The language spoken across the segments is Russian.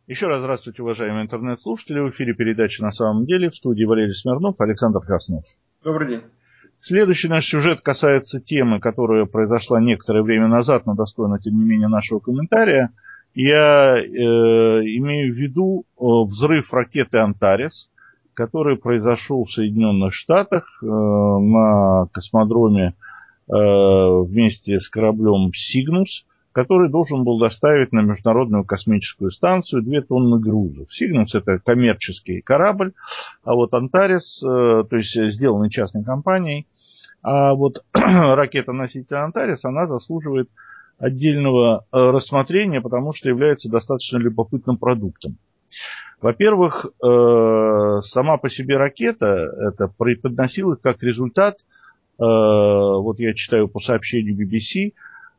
Еще раз здравствуйте, уважаемые интернет-слушатели. В эфире передача «На самом деле». В студии Валерий Смирнов, Александр Краснов. Добрый день. Следующий наш сюжет касается темы, которая произошла некоторое время назад, но достойна, тем не менее, нашего комментария. Я имею в виду взрыв ракеты «Антарес», который произошел в Соединенных Штатах на космодроме вместе с кораблем «Сигнус», который должен был доставить на Международную космическую станцию 2 тонны грузов. «Сигнус» — это коммерческий корабль, а вот «Антарес», то есть сделанный частной компанией, а вот ракета-носитель «Антарес», она заслуживает отдельного рассмотрения, потому что является достаточно любопытным продуктом. Во-первых, сама по себе ракета это преподносилась как результат, вот я читаю по сообщению BBC,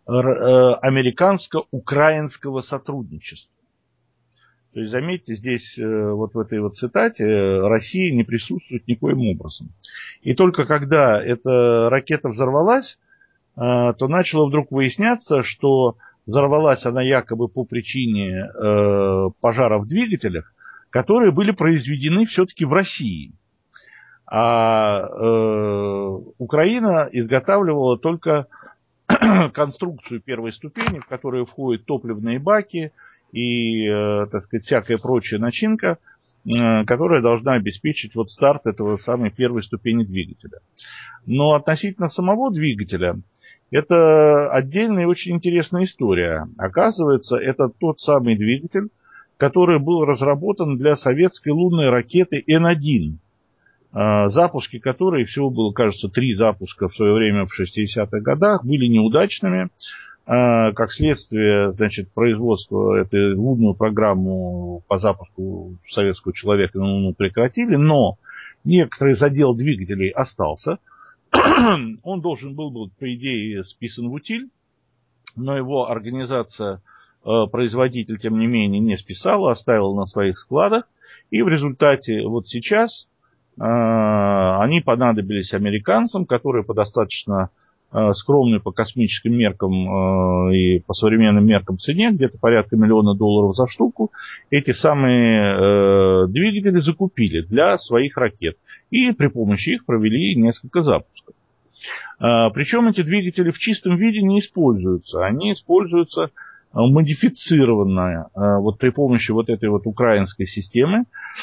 американско-украинского сотрудничества. То есть, заметьте, здесь вот в этой вот цитате Россия не присутствует никоим образом. И только когда эта ракета взорвалась, то начало вдруг выясняться, что взорвалась она якобы по причине пожара в двигателях, которые были произведены все-таки в России. А Украина изготавливала только конструкцию первой ступени, в которую входят топливные баки и, так сказать, всякая прочая начинка, которая должна обеспечить вот старт этого самой первой ступени двигателя. Но относительно самого двигателя, это отдельная и очень интересная история. Оказывается, это тот самый двигатель, который был разработан для советской лунной ракеты Н-1, запуски которой, всего было, кажется, 3 запуска в свое время в 60-х годах, были неудачными. Как следствие, значит, производство этой лунную программу по запуску советского человека на Луну прекратили, но некоторый задел двигателей остался. Он должен был быть, по идее, списан в утиль, но его организация, производитель, тем не менее, не списала, оставила на своих складах. И в результате вот сейчас они понадобились американцам, которые по достаточно скромной по космическим меркам и по современным меркам цене, где-то порядка $1 миллиона за штуку, эти самые двигатели закупили для своих ракет. И при помощи их провели несколько запусков. Причем эти двигатели в чистом виде не используются. Они используются модифицированная вот при помощи вот этой вот украинской системы,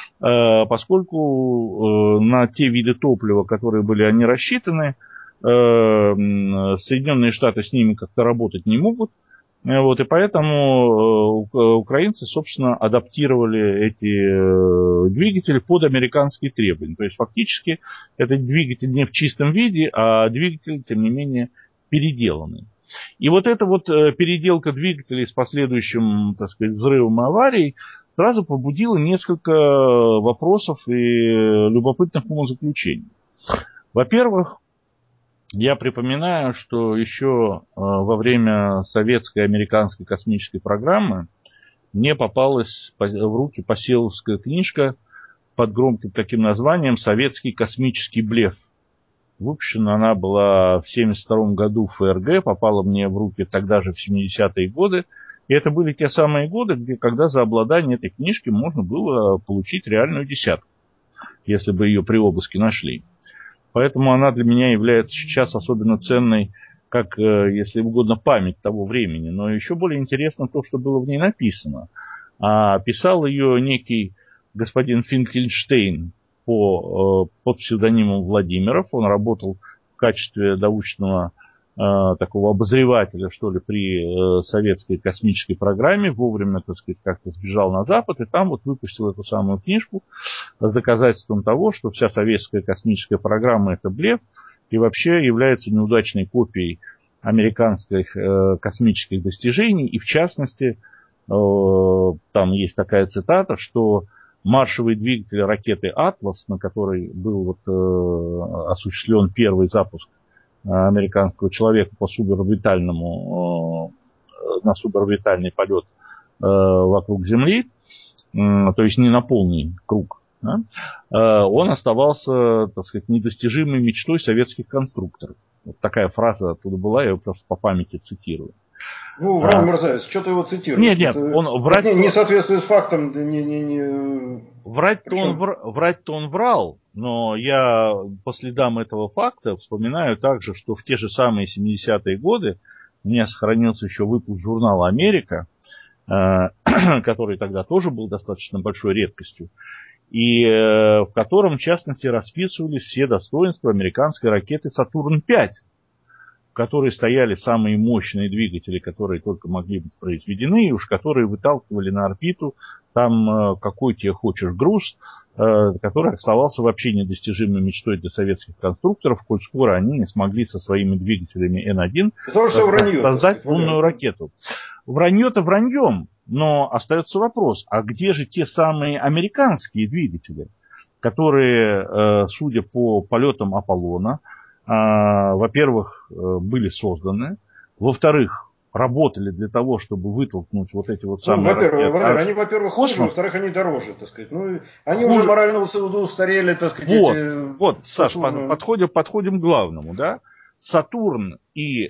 поскольку на те виды топлива, которые были они рассчитаны, Соединенные Штаты с ними как-то работать не могут, вот, и поэтому украинцы, собственно, адаптировали эти двигатели под американские требования. То есть фактически этот двигатель не в чистом виде, а двигатель, тем не менее, переделанный. И вот эта вот переделка двигателей с последующим, так сказать, взрывом и аварией сразу побудила несколько вопросов и любопытных умозаключений. Во-первых, я припоминаю, что еще во время советской и американской космической программы мне попалась в руки поселовская книжка под громким таким названием «Советский космический блеф». Выпущена она была в 1972 году в ФРГ, попала мне в руки тогда же в 70-е годы. И это были те самые годы, когда за обладание этой книжки можно было получить реальную десятку, если бы ее при обыске нашли. Поэтому она для меня является сейчас особенно ценной, как, если угодно, память того времени. Но еще более интересно то, что было в ней написано. А писал ее некий господин Финкельштейн под псевдонимом Владимиров. Он работал в качестве научного такого обозревателя, что ли, при советской космической программе. Вовремя, так сказать, как-то сбежал на Запад. И там вот выпустил эту самую книжку с доказательством того, что вся советская космическая программа – это блеф. И вообще является неудачной копией американских космических достижений. И в частности, там есть такая цитата, что маршевый двигатель ракеты «Атлас», на которой был вот, осуществлен первый запуск американского человека по на суборбитальный полет вокруг Земли, то есть не на полный круг, да, он оставался, так сказать, недостижимой мечтой советских конструкторов. Вот такая фраза оттуда была, я ее просто по памяти цитирую. Ну, врал мерзавец, что ты его цитируешь? Нет, он врать... Не соответствует фактам, Врать-то он врал, но я по следам этого факта вспоминаю также, что в те же самые 70-е годы у меня сохранился еще выпуск журнала «Америка», который тогда тоже был достаточно большой редкостью, и в котором, в частности, расписывались все достоинства американской ракеты «Сатурн-5», в которой стояли самые мощные двигатели, которые только могли быть произведены, и уж которые выталкивали на орбиту там какой тебе хочешь груз, который оставался вообще недостижимой мечтой для советских конструкторов, коль скоро они не смогли со своими двигателями Н-1 создать лунную ракету. Вранье-то враньем, но остается вопрос, а где же те самые американские двигатели, которые, судя по полетам Аполлона, во-первых, были созданы, во-вторых, работали для того, чтобы вытолкнуть вот эти вот самые ракеты. Валер, они, во-первых, хуже, во-вторых, они дороже, так сказать. Ну, они хуже. Уже морально устарели, так сказать. Вот, Саш, подходим к главному, да? Сатурн и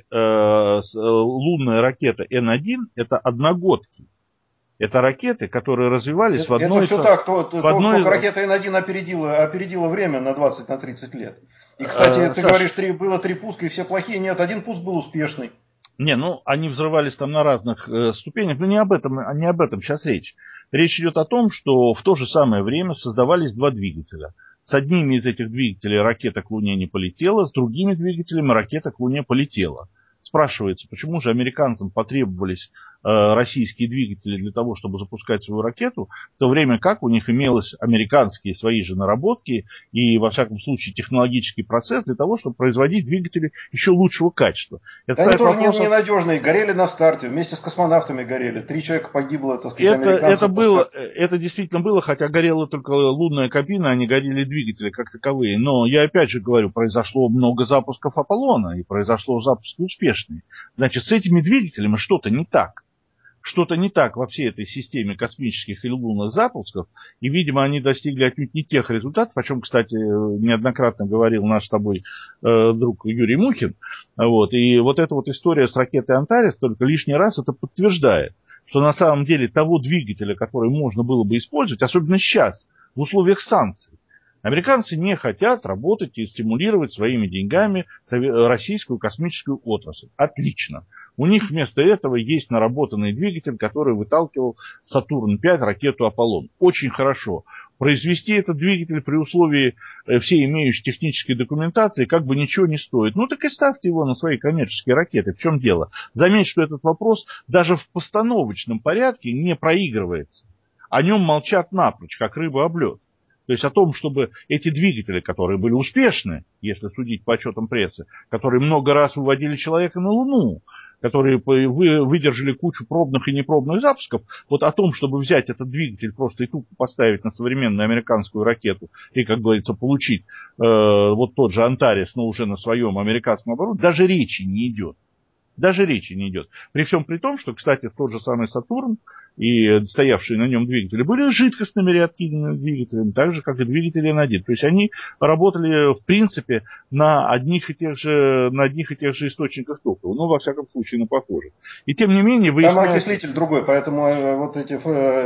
лунная ракета Н-1 это одногодки. Это ракеты, которые развивались в одной... Это все так, только ракета Н-1 опередила время на 20-30 лет. И, кстати, ты говоришь, было 3 пуска, и все плохие. Нет, 1 пуск был успешный. Они взрывались там на разных ступенях, но не об этом сейчас речь. Речь идет о том, что в то же самое время создавались 2 двигателя. С одними из этих двигателей ракета к Луне не полетела, с другими двигателями ракета к Луне полетела. Спрашивается, почему же американцам потребовались российские двигатели для того, чтобы запускать свою ракету, в то время как у них имелись американские свои же наработки и, во всяком случае, технологический процесс для того, чтобы производить двигатели еще лучшего качества. Они тоже ненадежные, горели на старте, вместе с космонавтами горели. 3 человека погибло, так сказать, это действительно было, хотя горела только лунная кабина, а не горели двигатели как таковые. Но я опять же говорю, произошло много запусков Аполлона, и произошло запуски успешные. Значит, с этими двигателями что-то не так. Что-то не так во всей этой системе космических или лунных запусков, и, видимо, они достигли отнюдь не тех результатов, о чем, кстати, неоднократно говорил наш с тобой друг Юрий Мухин. И вот эта вот история с ракетой «Антарес» только лишний раз это подтверждает, что на самом деле того двигателя, который можно было бы использовать, особенно сейчас, в условиях санкций, американцы не хотят работать и стимулировать своими деньгами российскую космическую отрасль. Отлично. У них вместо этого есть наработанный двигатель, который выталкивал Сатурн-5 ракету Аполлон. Очень хорошо. Произвести этот двигатель при условии всей имеющей технической документации как бы ничего не стоит. Ну так и ставьте его на свои коммерческие ракеты. В чем дело? Заметь, что этот вопрос даже в постановочном порядке не проигрывается. О нем молчат напрочь, как рыба об лед. То есть о том, чтобы эти двигатели, которые были успешны, если судить по отчетам прессы, которые много раз выводили человека на Луну, которые выдержали кучу пробных и непробных запусков, вот о том, чтобы взять этот двигатель просто и тупо поставить на современную американскую ракету и, как говорится, получить вот тот же «Антарес», но уже на своем американском оборудовании, даже речи не идет. Даже речи не идет. При всем при том, что, кстати, тот же самый «Сатурн» и стоявшие на нем двигатели были жидкостными реактивными двигателями, так же, как и двигатели Н-1. То есть они работали, в принципе, на одних и тех же источниках топлива. Ну, во всяком случае, на похожих. И тем не менее... Там окислитель другой, поэтому вот эти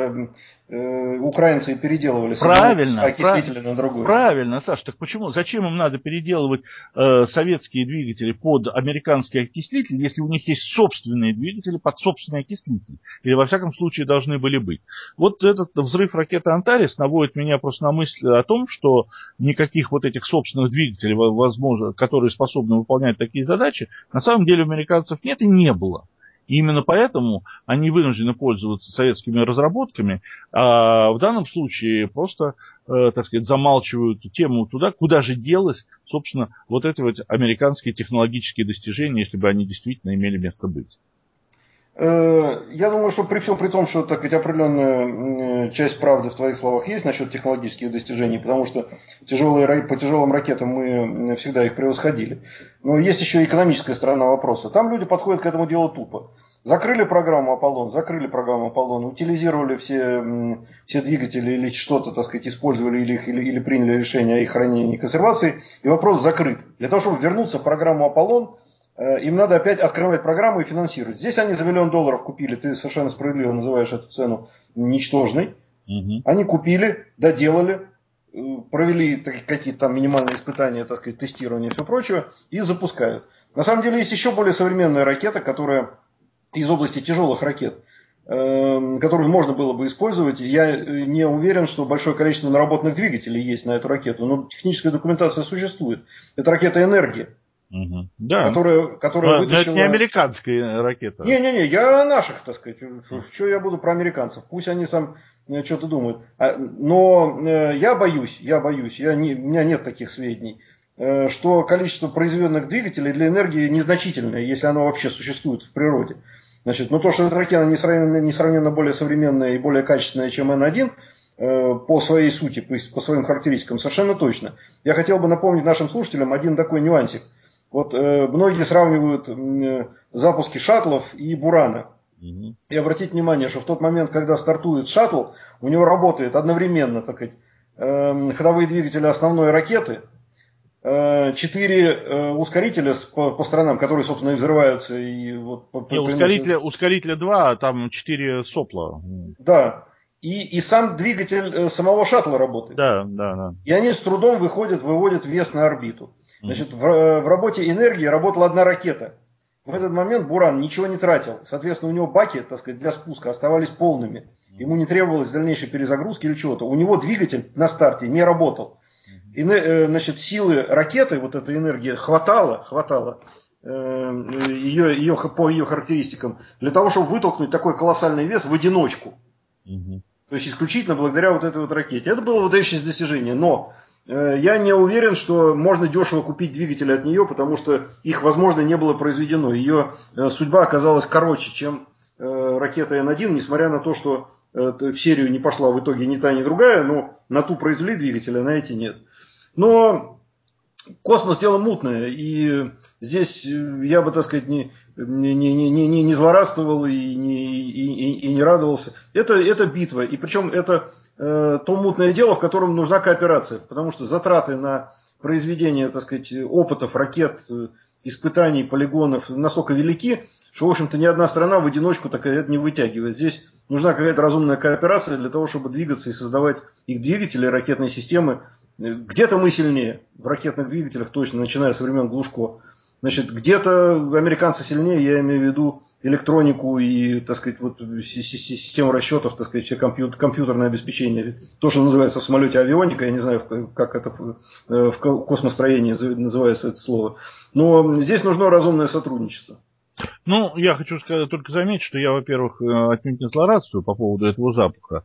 украинцы переделывали окислители на другой. Правильно, Саш. Так почему? Зачем им надо переделывать советские двигатели под американские окислители, если у них есть собственные двигатели под собственный окислитель? Или, во всяком случае, должны были быть. Вот этот взрыв ракеты «Антарес» наводит меня просто на мысль о том, что никаких вот этих собственных двигателей, возможно, которые способны выполнять такие задачи, на самом деле у американцев нет и не было. И именно поэтому они вынуждены пользоваться советскими разработками, а в данном случае просто, так сказать, замалчивают тему туда, куда же делось, собственно, вот эти вот американские технологические достижения, если бы они действительно имели место быть. Я думаю, что при всем при том, что так ведь определенная часть правды в твоих словах есть насчет технологических достижений, потому что по тяжелым ракетам мы всегда их превосходили. Но есть еще экономическая сторона вопроса. Там люди подходят к этому делу тупо. Закрыли программу Аполлон, утилизировали все двигатели или что-то, так сказать, использовали или приняли решение о их хранении и консервации, и вопрос закрыт. Для того, чтобы вернуться в программу Аполлон, им надо опять открывать программу и финансировать. Здесь они за $1 миллион купили, ты совершенно справедливо называешь эту цену ничтожной. Они купили, доделали, провели какие-то там минимальные испытания, так сказать, тестирование и все прочее, и запускают. На самом деле есть еще более современная ракета, которая из области тяжелых ракет, которую можно было бы использовать. Я не уверен, что большое количество наработанных двигателей есть на эту ракету, но техническая документация существует. Это ракета «Энергия». Да. Которая но вытащила... это не американская ракета. Не-не-не, я о наших, так сказать. Что я буду про американцев? Пусть они там что-то думают. Но я боюсь, у меня нет таких сведений, что количество произведенных двигателей для энергии незначительное, если оно вообще существует в природе. Значит, но то, что эта ракета несравненно более современная и более качественная, чем Н-1, по своей сути, по своим характеристикам, совершенно точно. Я хотел бы напомнить нашим слушателям один такой нюансик. Вот многие сравнивают запуски шаттлов и Бурана. И обратите внимание, что в тот момент, когда стартует шаттл, у него работает одновременно, так сказать, ходовые двигатели основной ракеты, 4 ускорителя по сторонам, которые, собственно, и взрываются. И вот ускорителя 2, а там 4 сопла. Да. И сам двигатель самого шаттла работает. Да. И они с трудом выводят вес на орбиту. Значит, в работе энергии работала одна ракета. В этот момент Буран ничего не тратил. Соответственно, у него баки, так сказать, для спуска оставались полными. Ему не требовалось дальнейшей перезагрузки или чего-то. У него двигатель на старте не работал. И, значит, силы ракеты, вот этой энергии, хватало по ее характеристикам, для того, чтобы вытолкнуть такой колоссальный вес в одиночку. То есть исключительно благодаря вот этой вот ракете. Это было выдающееся достижение. Но я не уверен, что можно дешево купить двигатели от нее, потому что их, возможно, не было произведено. Ее судьба оказалась короче, чем ракета Н-1, несмотря на то, что в серию не пошла в итоге ни та, ни другая, но на ту произвели двигатели, а на эти нет. Но космос дело мутное, и здесь я бы, так сказать, не злорадствовал и не радовался. Это битва, и причем это то мутное дело, в котором нужна кооперация, потому что затраты на произведение, так сказать, опытов, ракет, испытаний, полигонов настолько велики, что, в общем-то, ни одна страна в одиночку так это не вытягивает. Здесь нужна какая-то разумная кооперация для того, чтобы двигаться и создавать их двигатели, ракетные системы. Где-то мы сильнее, в ракетных двигателях точно, начиная со времен Глушко. Значит, где-то американцы сильнее, я имею в виду электронику и, так сказать, вот систему расчетов, так сказать, все компьютерное обеспечение. То, что называется в самолете авионика, я не знаю, как это в космостроении называется это слово. Но здесь нужно разумное сотрудничество. Ну, я хочу только заметить, что я, во-первых, отнюдь не злорадствую по поводу этого запуска.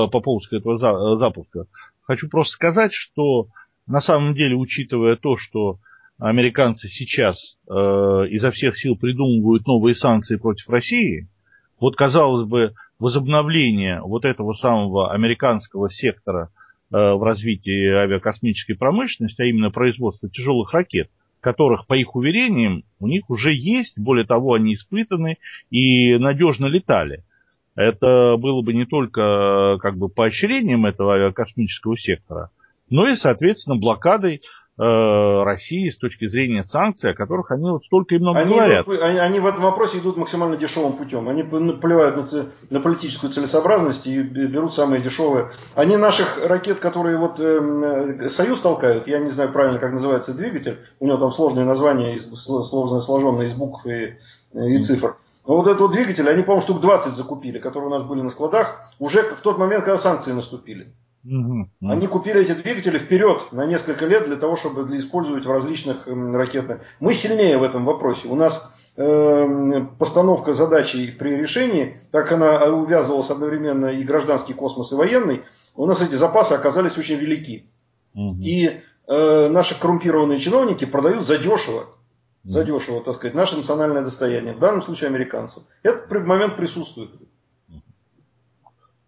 Хочу просто сказать, что на самом деле, учитывая то, что американцы сейчас изо всех сил придумывают новые санкции против России, вот, казалось бы, возобновление вот этого самого американского сектора в развитии авиакосмической промышленности, а именно производства тяжелых ракет, которых, по их уверениям, у них уже есть, более того, они испытаны и надежно летали. Это было бы не только как бы поощрением этого авиакосмического сектора, но и, соответственно, блокадой России с точки зрения санкций, о которых они вот столько и много говорят. Они в этом вопросе идут максимально дешевым путем. Они плевают на политическую целесообразность и берут самые дешевые. Они наших ракет, которые вот Союз толкают, я не знаю правильно, как называется двигатель, у него там сложное название, сложенное из букв и цифр. Но вот этот вот двигатель, они, по-моему, штук 20 закупили, которые у нас были на складах, уже в тот момент, когда санкции наступили. Они купили эти двигатели вперед на несколько лет для того, чтобы использовать в различных ракетах. Мы сильнее в этом вопросе. У нас постановка задачи при решении, так она увязывалась одновременно и гражданский космос, и военный, у нас эти запасы оказались очень велики. И наши коррумпированные чиновники продают задешево, так сказать, наше национальное достояние, в данном случае американцев. Этот момент присутствует.